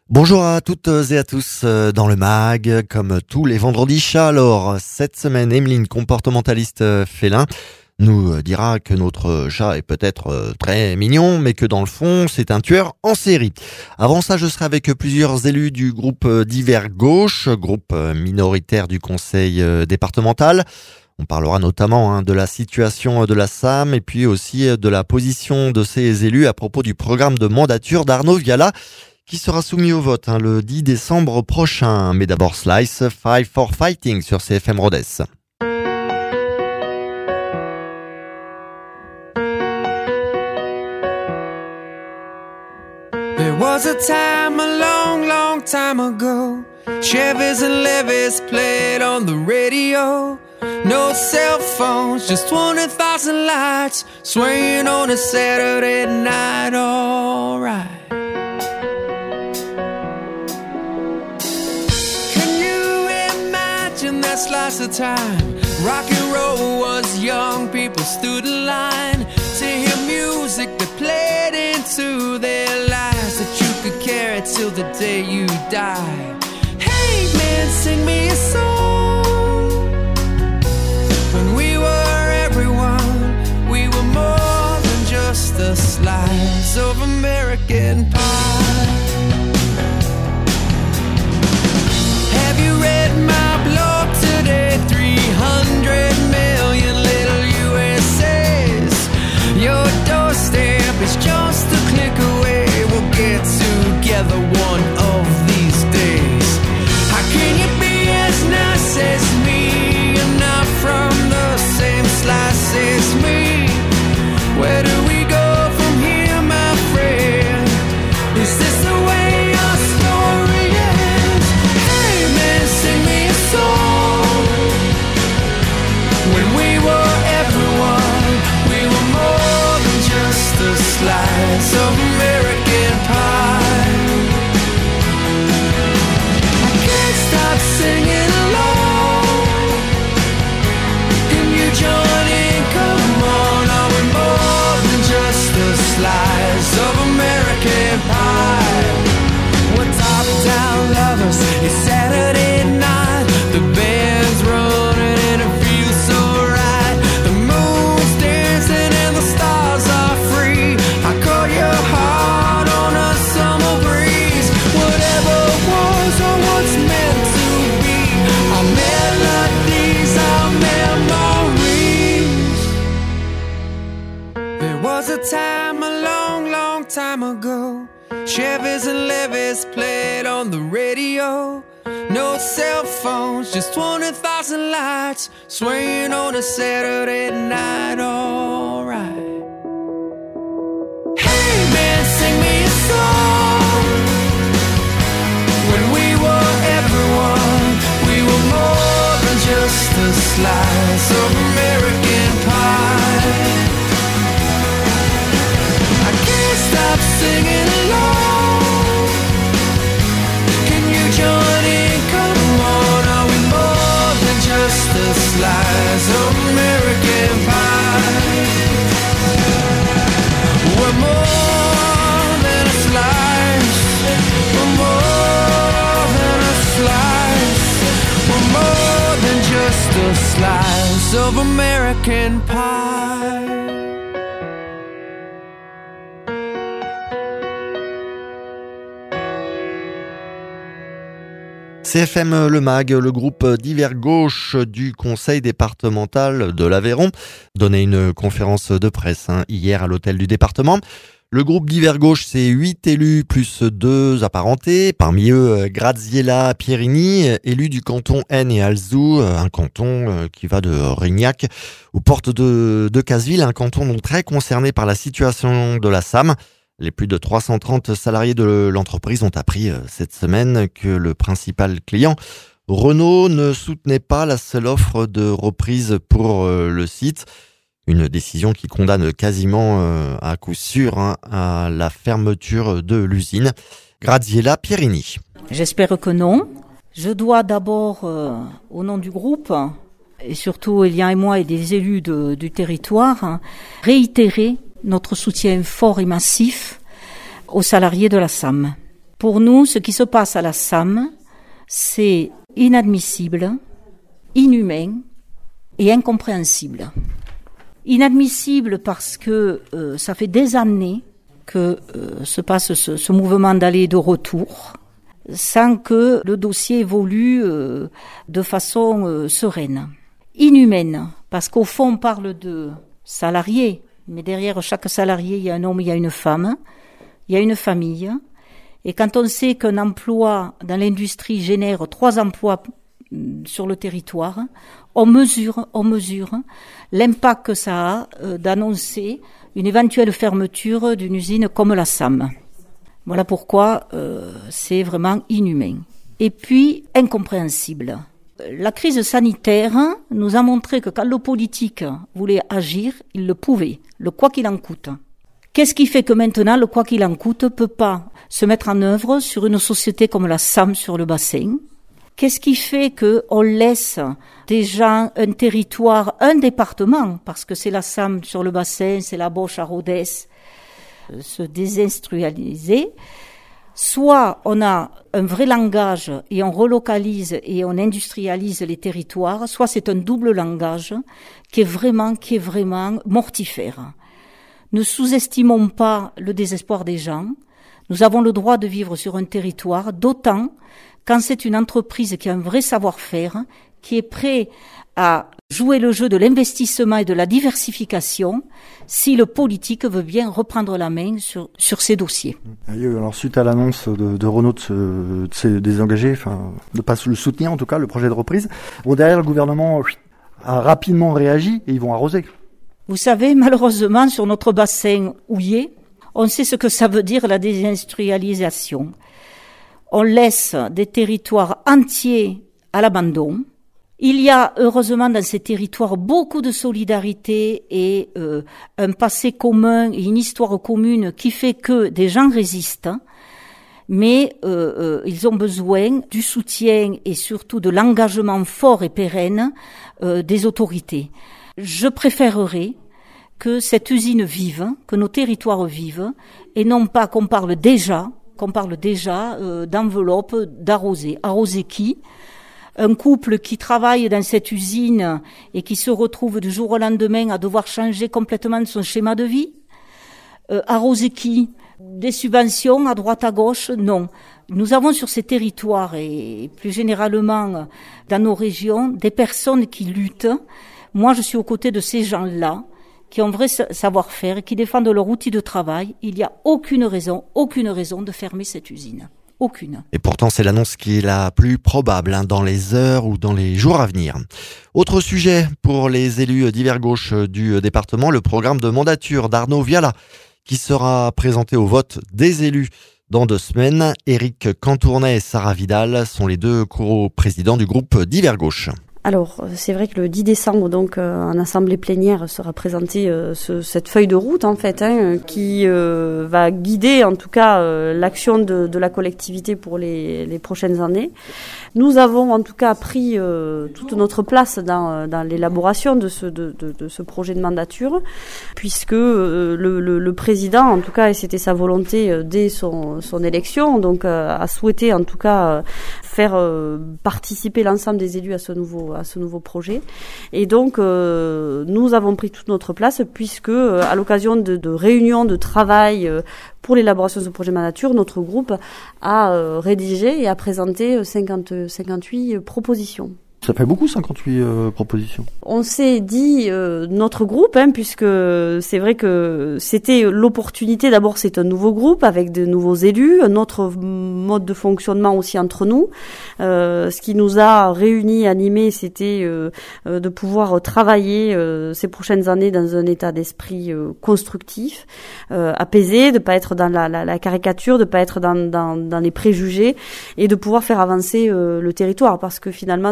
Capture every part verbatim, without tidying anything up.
Bonjour à toutes et à tous dans le mag, comme tous les vendredis chats. Alors, cette semaine, Emeline, comportementaliste félin, nous dira que notre chat est peut-être très mignon, mais que dans le fond, c'est un tueur en série. Avant ça, je serai avec plusieurs élus du groupe Divers Gauche, groupe minoritaire du conseil départemental. On parlera notamment hein, de la situation de la S A M et puis aussi de la position de ces élus à propos du programme de mandature d'Arnaud Viala, qui sera soumis au vote hein, le dix décembre prochain. Mais d'abord Slice, Five for Fighting sur C F M Rodez. There was a time, a long, long time ago, Chevys and Levis played on the radio. No cell phones, just twenty thousand lights swaying on a Saturday night, alright. That slice of time, rock and roll was young, people stood in line to hear music that played into their lives, that you could carry till the day you die. Hey man, sing me a song. When we were everyone, we were more than just a slice of American pie. Have you read my blog today? three hundred million little U S As. Your doorstep is just a click away. We'll get together one of these days. How can you be as nice as me and not from the same slice as me? Where do we go from here, my friend? Is this the way our story ends? Hey man, sing me a song. When we were everyone, we were more than just a slice of American pie. I can't stop singing along. Can you join in? Come on, are we more than just a slice of American pie? We're top-down lovers, it's Saturday night. The band's running and it feels so right. The moon's dancing and the stars are free. I call your heart on a summer breeze. Whatever was or what's meant to be, our melodies, our memories. There was a time, a long, long time ago, Chevys and Levis played on the radio. No cell phones, just twenty thousand lights swaying on a Saturday night, alright. Hey man, sing me a song. When we were everyone, we were more than just a slice of American pie. I can't stop singing along. Can you join in? Come on, are we more than just a slice of American pie? We're more than a slice. We're more than a slice. We're more than just a slice of American pie. C F M Le Mag, le groupe Divers Gauche du conseil départemental de l'Aveyron, donnait une conférence de presse hein, hier à l'hôtel du département. Le groupe Divers Gauche, c'est huit élus plus deux apparentés, parmi eux Graziella Pierini, élu du canton Aisne et Alzou, un canton qui va de Rignac aux portes de, de Casseville, un canton donc très concerné par la situation de la S A M. Les plus de trois cent trente salariés de l'entreprise ont appris cette semaine que le principal client, Renault, ne soutenait pas la seule offre de reprise pour le site. Une décision qui condamne quasiment à coup sûr hein, à la fermeture de l'usine. Graziella Pierini. J'espère que non. Je dois d'abord, euh, au nom du groupe, et surtout Elia et moi et des élus de, du territoire, hein, réitérer notre soutien fort et massif aux salariés de la S A M. Pour nous, ce qui se passe à la S A M, c'est inadmissible, inhumain et incompréhensible. Inadmissible parce que euh, ça fait des années que euh, se passe ce, ce mouvement d'aller et de retour, sans que le dossier évolue euh, de façon euh, sereine. Inhumaine, parce qu'au fond on parle de salariés, mais derrière chaque salarié il y a un homme, il y a une femme, il y a une famille, et quand on sait qu'un emploi dans l'industrie génère trois emplois sur le territoire, on mesure, on mesure l'impact que ça a euh, d'annoncer une éventuelle fermeture d'une usine comme la S A M. Voilà pourquoi euh, c'est vraiment inhumain. Et puis, incompréhensible. La crise sanitaire nous a montré que quand le politique voulait agir, il le pouvait, le quoi qu'il en coûte. Qu'est-ce qui fait que maintenant, le quoi qu'il en coûte ne peut pas se mettre en œuvre sur une société comme la S A M sur le bassin ? Qu'est-ce qui fait qu'on laisse des gens, un territoire, un département, parce que c'est la S A M sur le bassin, c'est la Bosch à Rodez, se désindustrialiser. Soit on a un vrai langage et on relocalise et on industrialise les territoires, soit c'est un double langage qui est vraiment, qui est vraiment mortifère. Ne sous-estimons pas le désespoir des gens. Nous avons le droit de vivre sur un territoire, d'autant quand c'est une entreprise qui a un vrai savoir-faire, qui est prêt à jouer le jeu de l'investissement et de la diversification, si le politique veut bien reprendre la main sur, sur ces dossiers. Alors, suite à l'annonce de, de Renault de se, de se désengager, enfin, de pas le soutenir en tout cas, le projet de reprise, bon, derrière le gouvernement a rapidement réagi et ils vont arroser. Vous savez, malheureusement, sur notre bassin houiller, on sait ce que ça veut dire la désindustrialisation. On laisse des territoires entiers à l'abandon. Il y a heureusement dans ces territoires beaucoup de solidarité et euh, un passé commun et une histoire commune qui fait que des gens résistent, mais euh, euh, ils ont besoin du soutien et surtout de l'engagement fort et pérenne euh, des autorités. Je préférerais que cette usine vive, que nos territoires vivent, et non pas qu'on parle déjà, qu'on parle déjà euh, d'enveloppe, d'arroser. Arroser qui ? Un couple qui travaille dans cette usine et qui se retrouve du jour au lendemain à devoir changer complètement son schéma de vie. Euh, arroser qui ? Des subventions à droite à gauche ? Non. Nous avons sur ces territoires et plus généralement dans nos régions des personnes qui luttent. Moi, je suis aux côtés de ces gens-là qui ont un vrai savoir-faire, qui défendent leur outil de travail. Il n'y a aucune raison, aucune raison de fermer cette usine. Aucune. Et pourtant, c'est l'annonce qui est la plus probable hein, dans les heures ou dans les jours à venir. Autre sujet pour les élus d'hiver gauche du département, le programme de mandature d'Arnaud Viala, qui sera présenté au vote des élus dans deux semaines. Éric Cantournet et Sarah Vidal sont les deux co-présidents du groupe d'hiver gauche. Alors, c'est vrai que le dix décembre, donc, euh, en assemblée plénière, sera présentée euh, ce, cette feuille de route, en fait, hein, qui euh, va guider, en tout cas, euh, l'action de, de la collectivité pour les, les prochaines années. Nous avons, en tout cas, pris euh, toute notre place dans, dans l'élaboration de ce, de, de, de ce projet de mandature, puisque euh, le, le, le président, en tout cas, et c'était sa volonté euh, dès son, son élection, donc, euh, a souhaité, en tout cas, euh, faire euh, participer l'ensemble des élus à ce nouveau à ce nouveau projet. Et donc, euh, nous avons pris toute notre place puisque, euh, à l'occasion de, de réunions de travail euh, pour l'élaboration de ce projet de mandature, notre groupe a euh, rédigé et a présenté cinquante, cinquante-huit propositions. Ça fait beaucoup, cinquante-huit euh, propositions. On s'est dit, euh, notre groupe, hein, puisque c'est vrai que c'était l'opportunité, d'abord c'est un nouveau groupe avec de nouveaux élus, un autre mode de fonctionnement aussi entre nous. Euh, ce qui nous a réunis, animés, c'était euh, euh, de pouvoir travailler euh, ces prochaines années dans un état d'esprit euh, constructif, euh, apaisé, de pas être dans la, la, la caricature, de pas être dans, dans, dans les préjugés et de pouvoir faire avancer euh, le territoire, parce que finalement c'est ce qui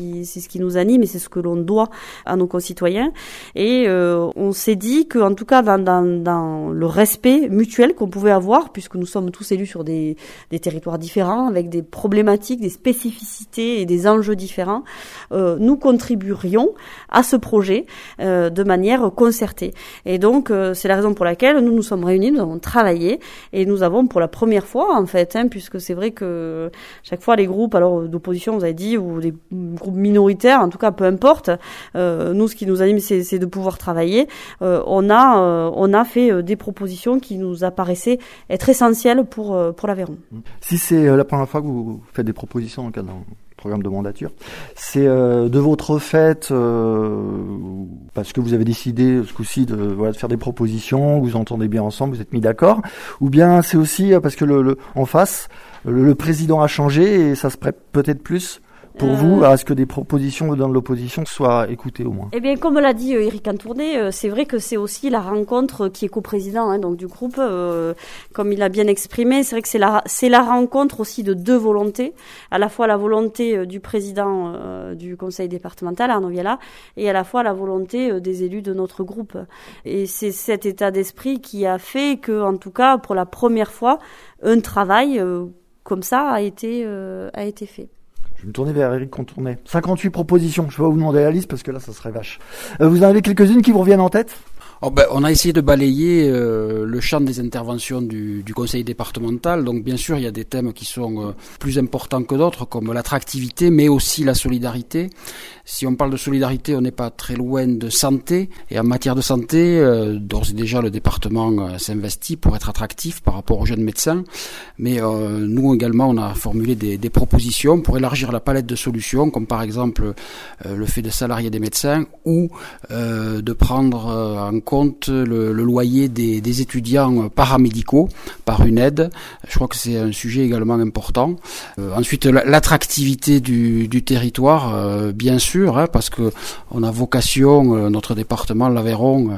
qui, c'est ce qui nous anime et c'est ce que l'on doit à nos concitoyens. Et euh, on s'est dit que, en tout cas, dans, dans, dans le respect mutuel qu'on pouvait avoir, puisque nous sommes tous élus sur des, des territoires différents, avec des problématiques, des spécificités et des enjeux différents, euh, nous contribuerions à ce projet euh, de manière concertée. Et donc, euh, c'est la raison pour laquelle nous nous sommes réunis, nous avons travaillé et nous avons pour la première fois, en fait, hein, puisque c'est vrai que chaque fois les groupes, alors d'opposition, vous avez dit, ou des groupes minoritaires, en tout cas, peu importe, euh, nous, ce qui nous anime, c'est, c'est de pouvoir travailler. Euh, on a, euh, on a fait euh, des propositions qui nous apparaissaient être essentielles pour euh, pour l'Aveyron. Si c'est euh, la première fois que vous faites des propositions dans le cadre d'un programme de mandature, c'est euh, de votre fait euh, parce que vous avez décidé ce coup-ci de, voilà, de faire des propositions, vous entendez bien ensemble, vous êtes mis d'accord, ou bien c'est aussi parce que le, le en face le, le président a changé et ça se prête peut-être plus pour euh... vous à ce que des propositions dans l'opposition soient écoutées au moins. Eh bien, comme l'a dit euh, Éric Antourné, euh, c'est vrai que c'est aussi la rencontre qui est coprésident hein, donc du groupe, euh, comme il a bien exprimé, c'est vrai que c'est la c'est la rencontre aussi de deux volontés, à la fois la volonté euh, du président euh, du conseil départemental Arnaud Viala et à la fois la volonté euh, des élus de notre groupe. Et c'est cet état d'esprit qui a fait que, en tout cas, pour la première fois, un travail euh, comme ça a été euh, a été fait. Je vais me tourner vers Éric Contournet. cinquante-huit propositions. Je vais pas vous demander la liste parce que là, ça serait vache. Euh, vous en avez quelques-unes qui vous reviennent en tête ? Oh ben, on a essayé de balayer euh, le champ des interventions du, du conseil départemental. Donc bien sûr, il y a des thèmes qui sont euh, plus importants que d'autres, comme l'attractivité, mais aussi la solidarité. Si on parle de solidarité, on n'est pas très loin de santé. Et en matière de santé, euh, d'ores et déjà, le département euh, s'investit pour être attractif par rapport aux jeunes médecins. Mais euh, nous également, on a formulé des, des propositions pour élargir la palette de solutions, comme par exemple euh, le fait de salarier des médecins ou euh, de prendre euh, en compte le, le loyer des, des étudiants paramédicaux par une aide. Je crois que c'est un sujet également important. Euh, ensuite, l'attractivité du, du territoire, euh, bien sûr, hein, parce que on a vocation, euh, notre département, l'Aveyron,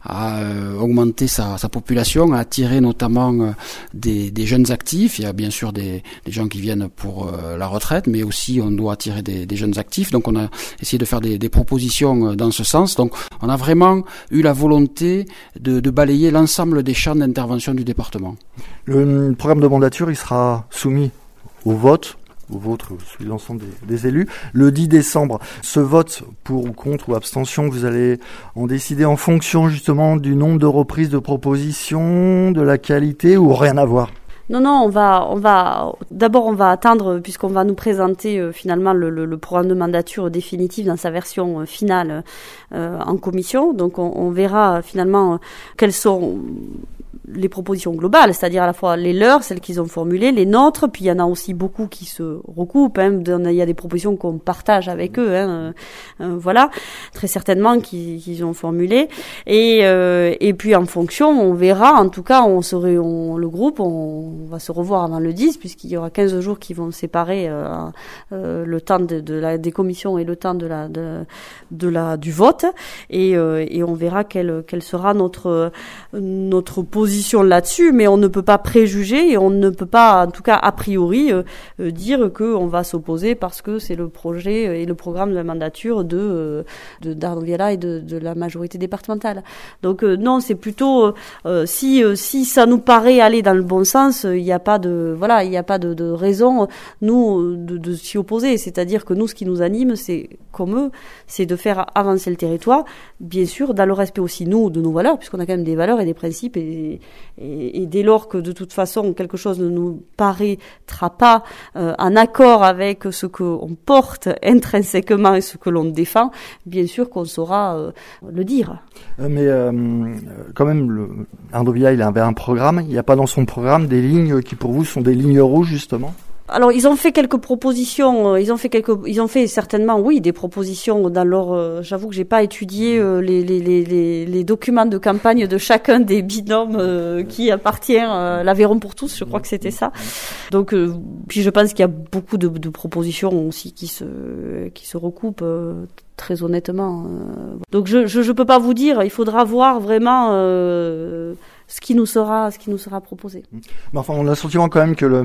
à euh, augmenter sa, sa population, à attirer notamment euh, des, des jeunes actifs. Il y a bien sûr des, des gens qui viennent pour euh, la retraite, mais aussi on doit attirer des, des jeunes actifs. Donc on a essayé de faire des, des propositions dans ce sens. Donc on a vraiment eu la volonté de, de balayer l'ensemble des champs d'intervention du département. Le programme de mandature, il sera soumis au vote, au vote, celui de l'ensemble des, des élus, le dix décembre. Ce vote pour ou contre ou abstention, vous allez en décider en fonction justement du nombre de reprises de propositions, de la qualité ou rien à voir? Non, non, on va, on va, d'abord on va attendre puisqu'on va nous présenter euh, finalement le, le, le programme de mandature définitif dans sa version euh, finale euh, en commission. Donc on, on verra euh, finalement euh, quelles sont les propositions globales, c'est-à-dire à la fois les leurs, celles qu'ils ont formulées, les nôtres, puis il y en a aussi beaucoup qui se recoupent, hein, il y a des propositions qu'on partage avec eux, hein, euh, euh, voilà, très certainement qu'ils, qu'ils ont formulées, et, euh, et puis en fonction, on verra, en tout cas, on serait, on, le groupe, on, on va se revoir avant le dix, puisqu'il y aura quinze jours qui vont séparer euh, euh, le temps de, de la, des commissions et le temps de la, de, de la, du vote, et, euh, et on verra quelle, quelle sera notre, notre position là-dessus, mais on ne peut pas préjuger et on ne peut pas, en tout cas a priori, euh, euh, dire qu'on va s'opposer parce que c'est le projet et le programme de la mandature de, euh, de d'Arnaud Viala et de, de la majorité départementale. Donc euh, non, c'est plutôt euh, si euh, si ça nous paraît aller dans le bon sens, il euh, n'y a pas de voilà, il n'y a pas de, de raison nous de, de s'y opposer. C'est-à-dire que nous, ce qui nous anime, c'est comme eux, c'est de faire avancer le territoire, bien sûr, dans le respect aussi nous de nos valeurs, puisqu'on a quand même des valeurs et des principes et Et, et dès lors que de toute façon quelque chose ne nous paraîtra pas euh, en accord avec ce qu'on porte intrinsèquement et ce que l'on défend, bien sûr qu'on saura euh, le dire. Euh, mais euh, quand même, le, Arnaud Viala, il avait un programme. Il n'y a pas dans son programme des lignes qui pour vous sont des lignes rouges justement? Alors ils ont fait quelques propositions, ils ont fait quelques, ils ont fait certainement oui des propositions dans leur. Euh, j'avoue que j'ai pas étudié euh, les, les les les documents de campagne de chacun des binômes euh, qui appartient à l'Aveyron pour tous. Je crois que c'était ça. Donc euh, puis je pense qu'il y a beaucoup de, de propositions aussi qui se qui se recoupent. Euh, très honnêtement. Euh. Donc je, je je peux pas vous dire. Il faudra voir vraiment. Euh, ce qui nous sera, ce qui nous sera proposé. Mais enfin, on a le sentiment quand même que le,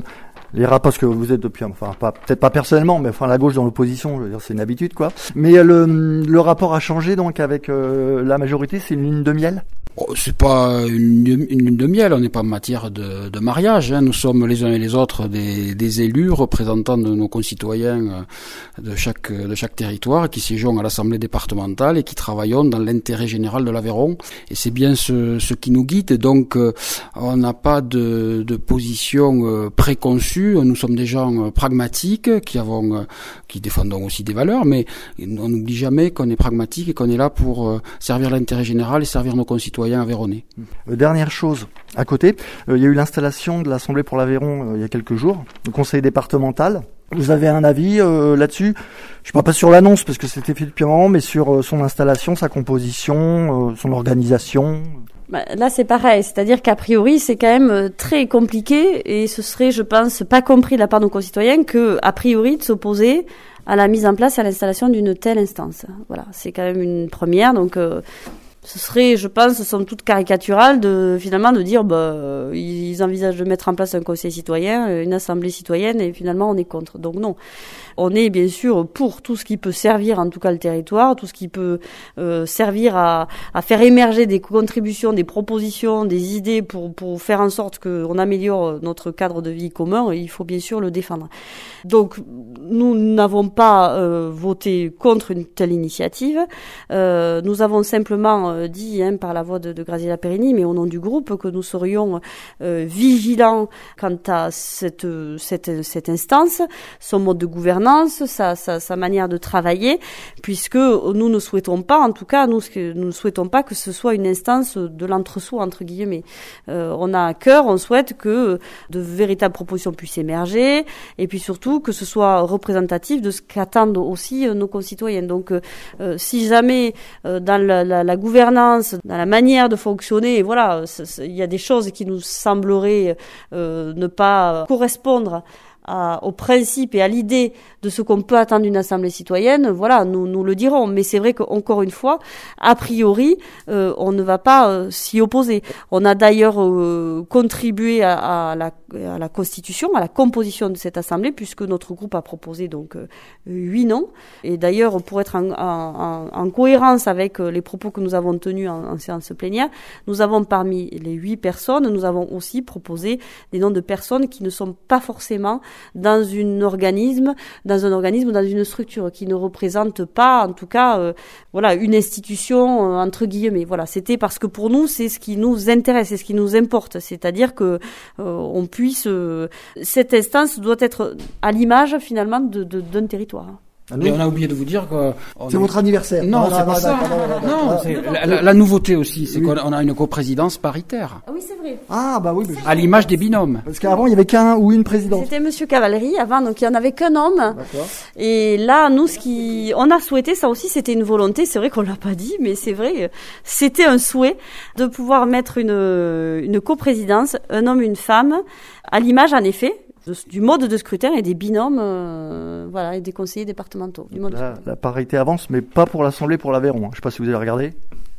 les rapports, parce que vous êtes depuis, enfin pas peut-être pas personnellement, mais enfin la gauche dans l'opposition, je veux dire, c'est une habitude quoi. Mais le, le rapport a changé donc avec euh, la majorité, c'est une lune de miel. Oh, c'est pas une, une lune de miel, on n'est pas en matière de, de mariage, hein. Nous sommes les uns et les autres des, des élus représentants de nos concitoyens de chaque, de chaque territoire qui siégeons à l'Assemblée départementale et qui travaillons dans l'intérêt général de l'Aveyron. Et c'est bien ce, ce qui nous guide. Donc, euh, on n'a pas de, de position euh, préconçue. Nous sommes des gens euh, pragmatiques qui avons, euh, qui défendons aussi des valeurs, mais on n'oublie jamais qu'on est pragmatique et qu'on est là pour euh, servir l'intérêt général et servir nos concitoyens aveyronnais. Euh, dernière chose, à côté, euh, il y a eu l'installation de l'Assemblée pour l'Aveyron euh, il y a quelques jours, le conseil départemental. Vous avez un avis euh, là-dessus? Je ne parle pas sur l'annonce parce que c'était fait depuis un moment, mais sur euh, son installation, sa composition, euh, son organisation. Bah, là, c'est pareil. C'est-à-dire qu'a priori, c'est quand même très compliqué et ce serait, je pense, pas compris de la part de nos concitoyens que, a priori, de s'opposer à la mise en place et à l'installation d'une telle instance. Voilà, c'est quand même une première. Donc, euh, ce serait, je pense, somme toute caricatural de finalement de dire, bah, ils envisagent de mettre en place un conseil citoyen, une assemblée citoyenne, et finalement on est contre. Donc non. On est bien sûr pour tout ce qui peut servir en tout cas le territoire, tout ce qui peut euh, servir à, à faire émerger des contributions, des propositions, des idées pour, pour faire en sorte qu'on améliore notre cadre de vie commun. Il faut bien sûr le défendre. Donc nous n'avons pas euh, voté contre une telle initiative. Euh, nous avons simplement euh, dit hein, par la voix de, de Graziella Perini, mais au nom du groupe, que nous serions euh, vigilants quant à cette, cette, cette instance, son mode de gouvernance, Sa, sa, sa manière de travailler, puisque nous ne souhaitons pas, en tout cas, nous, nous ne souhaitons pas que ce soit une instance de l'entre-soi, entre guillemets. Euh, on a à cœur, on souhaite que de véritables propositions puissent émerger, et puis surtout que ce soit représentatif de ce qu'attendent aussi nos concitoyens. Donc, euh, si jamais euh, dans la, la, la gouvernance, dans la manière de fonctionner, voilà, il y a des choses qui nous sembleraient euh, ne pas correspondre À, au principe et à l'idée de ce qu'on peut attendre d'une assemblée citoyenne, voilà, nous nous le dirons. Mais c'est vrai qu'encore une fois, a priori, euh, on ne va pas euh, s'y opposer. On a d'ailleurs euh, contribué à, à, la, à la constitution, à la composition de cette assemblée, puisque notre groupe a proposé donc euh, huit noms. Et d'ailleurs, pour être en, en, en cohérence avec les propos que nous avons tenus en, en séance plénière, nous avons parmi les huit personnes, nous avons aussi proposé des noms de personnes qui ne sont pas forcément dans un organisme, dans un organisme ou dans une structure qui ne représente pas, en tout cas, euh, voilà, une institution euh, entre guillemets. Voilà, c'était parce que pour nous, c'est ce qui nous intéresse, c'est ce qui nous importe, c'est-à-dire que euh, on puisse, euh, cette instance doit être à l'image finalement de, de, d'un territoire. Et on a oublié de vous dire que... C'est votre anniversaire. Non, c'est pas ça. Non, c'est la, la, la nouveauté aussi, c'est oui. qu'on a une coprésidence paritaire. Ah oui, c'est vrai. Ah, bah oui. À l'image des binômes. Parce qu'avant, il y avait qu'un ou une présidente. C'était Monsieur Cavalery avant, donc il y en avait qu'un homme. D'accord. Et là, nous, ce qui, on a souhaité, ça aussi, c'était une volonté. C'est vrai qu'on l'a pas dit, mais c'est vrai, c'était un souhait de pouvoir mettre une, une coprésidence, un homme, une femme, à l'image, en effet, du mode de scrutin et des binômes, euh, voilà, et des conseillers départementaux. Du mode la, la parité avance, mais pas pour l'Assemblée pour l'Aveyron. Je ne sais pas si vous avez regardé.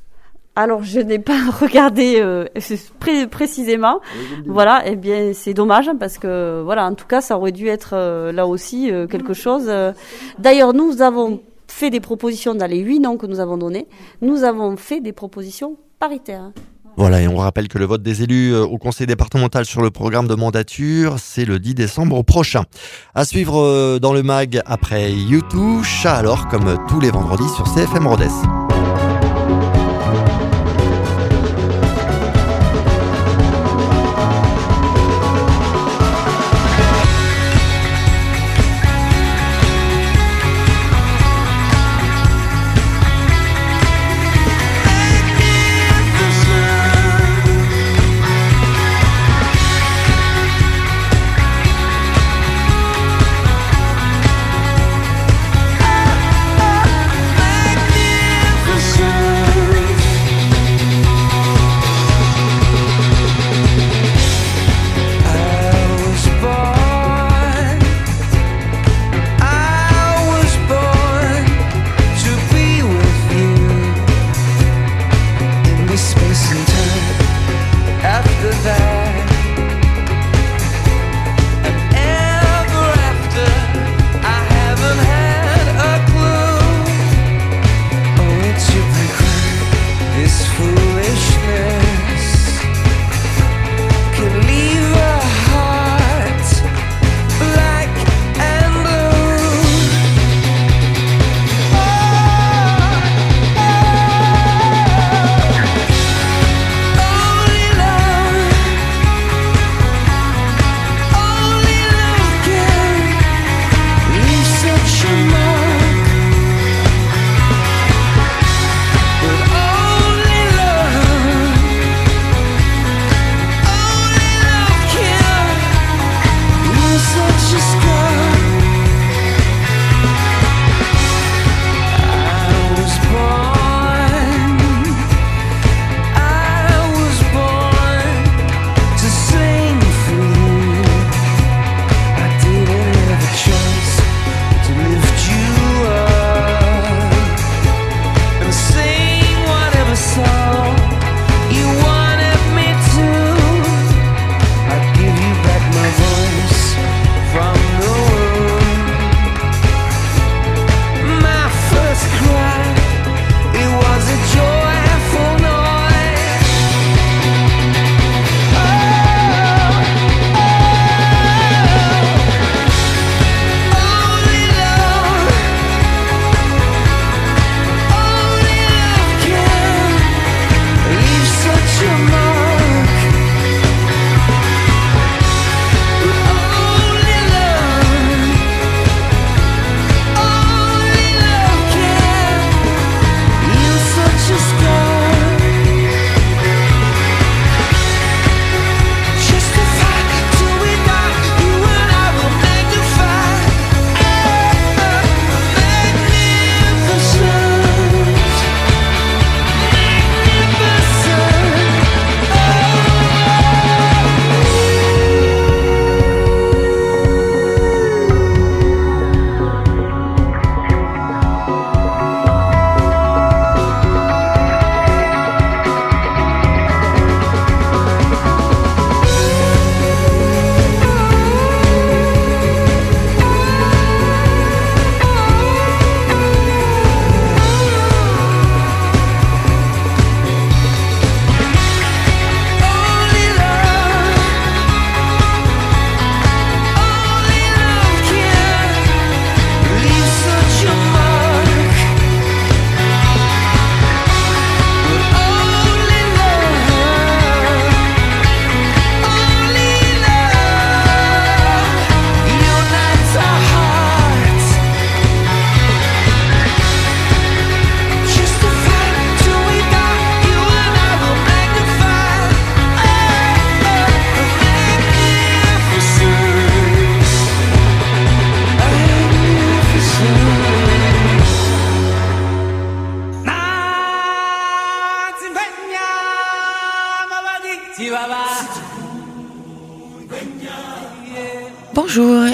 Alors, je n'ai pas regardé euh, pré- précisément. Oui, voilà, eh bien, c'est dommage parce que, voilà, en tout cas, ça aurait dû être euh, là aussi euh, quelque chose. Euh. D'ailleurs, nous avons fait des propositions dans les huit noms que nous avons donnés. Nous avons fait des propositions paritaires. Voilà, et on rappelle que le vote des élus au conseil départemental sur le programme de mandature, c'est le dix décembre prochain. À suivre dans le mag après YouTube, chat alors, comme tous les vendredis sur C F M Rodez.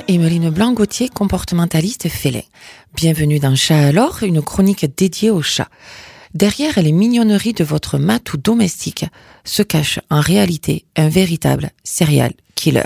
Emeline Blanc-Gauthier, comportementaliste félin. Bienvenue dans Chat alors, une chronique dédiée aux chats. Derrière les mignonneries de votre matou domestique se cache en réalité un véritable serial killer.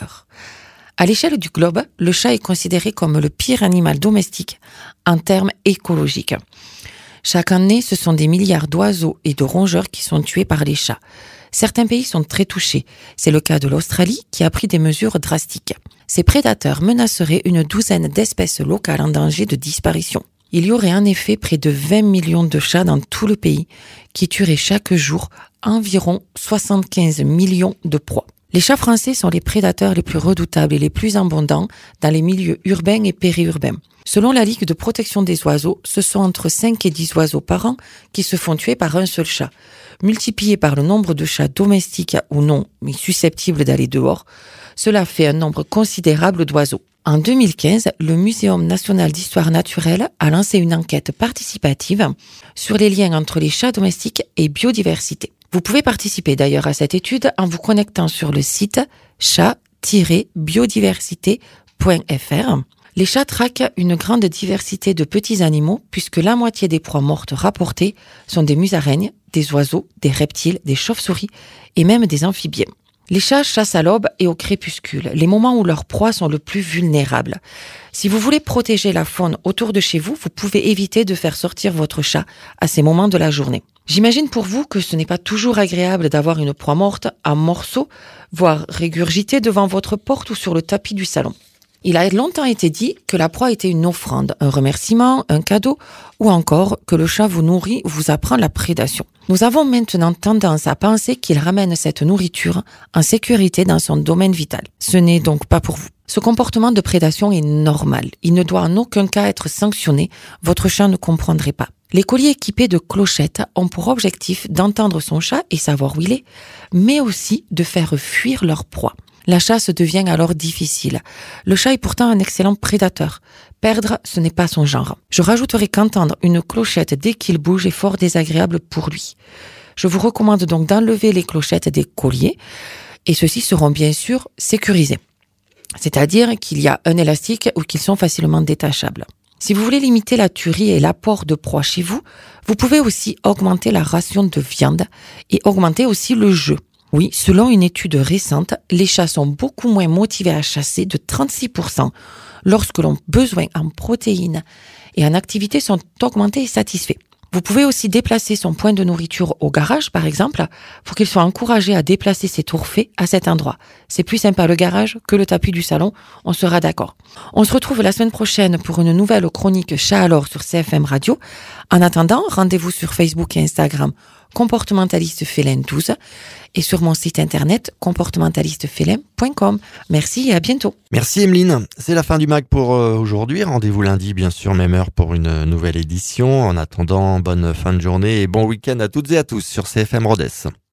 À l'échelle du globe, le chat est considéré comme le pire animal domestique en termes écologiques. Chaque année, ce sont des milliards d'oiseaux et de rongeurs qui sont tués par les chats. Certains pays sont très touchés. C'est le cas de l'Australie qui a pris des mesures drastiques. Ces prédateurs menaceraient une douzaine d'espèces locales en danger de disparition. Il y aurait en effet près de vingt millions de chats dans tout le pays qui tueraient chaque jour environ soixante-quinze millions de proies. Les chats français sont les prédateurs les plus redoutables et les plus abondants dans les milieux urbains et périurbains. Selon la Ligue de protection des oiseaux, ce sont entre cinq et dix oiseaux par an qui se font tuer par un seul chat. Multiplié par le nombre de chats domestiques ou non, mais susceptibles d'aller dehors, cela fait un nombre considérable d'oiseaux. En deux mille quinze, le Muséum national d'histoire naturelle a lancé une enquête participative sur les liens entre les chats domestiques et biodiversité. Vous pouvez participer d'ailleurs à cette étude en vous connectant sur le site chat tiret biodiversité point f r. Les chats traquent une grande diversité de petits animaux puisque la moitié des proies mortes rapportées sont des musaraignes, des oiseaux, des reptiles, des chauves-souris et même des amphibiens. Les chats chassent à l'aube et au crépuscule, les moments où leurs proies sont le plus vulnérables. Si vous voulez protéger la faune autour de chez vous, vous pouvez éviter de faire sortir votre chat à ces moments de la journée. J'imagine pour vous que ce n'est pas toujours agréable d'avoir une proie morte en morceaux, voire régurgitée devant votre porte ou sur le tapis du salon. Il a longtemps été dit que la proie était une offrande, un remerciement, un cadeau, ou encore que le chat vous nourrit ou vous apprend la prédation. Nous avons maintenant tendance à penser qu'il ramène cette nourriture en sécurité dans son domaine vital. Ce n'est donc pas pour vous. Ce comportement de prédation est normal. Il ne doit en aucun cas être sanctionné. Votre chat ne comprendrait pas. Les colliers équipés de clochettes ont pour objectif d'entendre son chat et savoir où il est, mais aussi de faire fuir leur proie. La chasse devient alors difficile. Le chat est pourtant un excellent prédateur. Perdre, ce n'est pas son genre. Je rajouterai qu'entendre une clochette dès qu'il bouge est fort désagréable pour lui. Je vous recommande donc d'enlever les clochettes des colliers et ceux-ci seront bien sûr sécurisés. C'est-à-dire qu'il y a un élastique ou qu'ils sont facilement détachables. Si vous voulez limiter la tuerie et l'apport de proie chez vous, vous pouvez aussi augmenter la ration de viande et augmenter aussi le jeu. Oui, selon une étude récente, les chats sont beaucoup moins motivés à chasser de trente-six pour cent lorsque leurs besoins en protéines et en activité sont augmentés et satisfaits. Vous pouvez aussi déplacer son point de nourriture au garage, par exemple, pour qu'il soit encouragé à déplacer ses trophées à cet endroit. C'est plus sympa le garage que le tapis du salon, on sera d'accord. On se retrouve la semaine prochaine pour une nouvelle chronique Chat alors sur C F M Radio. En attendant, rendez-vous sur Facebook et Instagram comportementaliste félin douze et sur mon site internet comportementaliste félin point com. Merci et à bientôt. Merci Emeline. C'est la fin du mag pour euh, aujourd'hui. Rendez-vous lundi, bien sûr, même heure pour une nouvelle édition. En attendant, bonne fin de journée et bon week-end à toutes et à tous sur C F M Rodez.